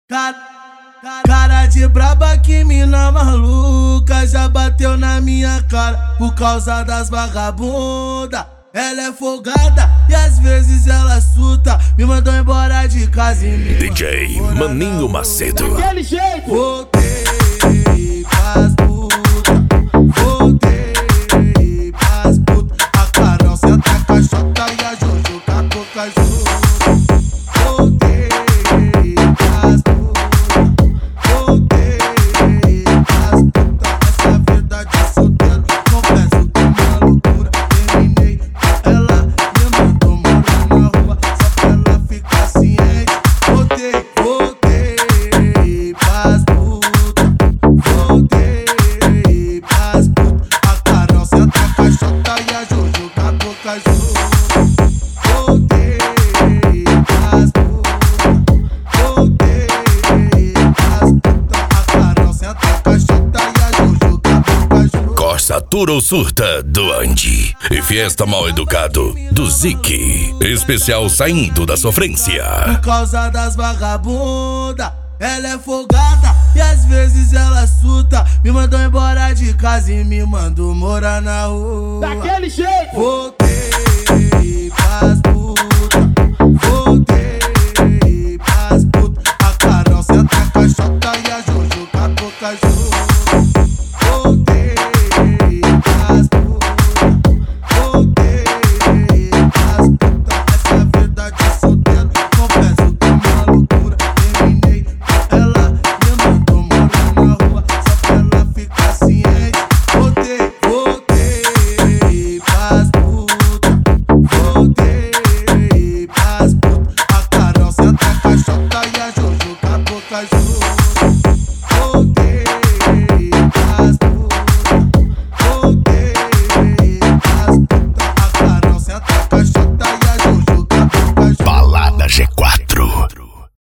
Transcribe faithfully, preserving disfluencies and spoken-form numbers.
Cara, cara de braba, que mina maluca, já bateu na minha cara por causa das vagabunda. Ela é folgada e às vezes ela surta, me mandou embora de casa e me D J Maninho Macedo. Daquele jeito. Voltei pras puta, voltei pras puta. A Carol senta a caixota e a Jojo com a boca junto. Voltei pras puta, voltei pras puta. Essa vida de solteiro, confesso que é uma loucura. Terminei com ela, me mandou morar na rua, só pra ela ficar ciente. Voltei, voltei pras puta, voltei pras puta. A Carol senta a caixota e a Jojo com a boca junto. Voltei pras puta, voltei pras puta. A Carol senta a caixota e a Jojo com a boca junto. Costa Tour ou Surta do Andy e Fiesta Mal Educado do Zique. Especial Saindo da Sofrência. Por causa das vagabunda, ela é folgada e às vezes ela surta, me mandou embora de casa e me mandou morar na rua. Daquele jeito. Voltei pras puta, voltei pras puta. A Carol senta a caixota e a Jojo com a boca junto. Voltei pras puta, voltei pras puta. Essa vida de solteiro, confesso que é uma loucura. Terminei com ela, me mandou morar na rua, só pra ela ficar ciente. Voltei, voltei pras puta, voltei pras puta. A Carol senta a caixota e a Jojo com a boca junto. Voltei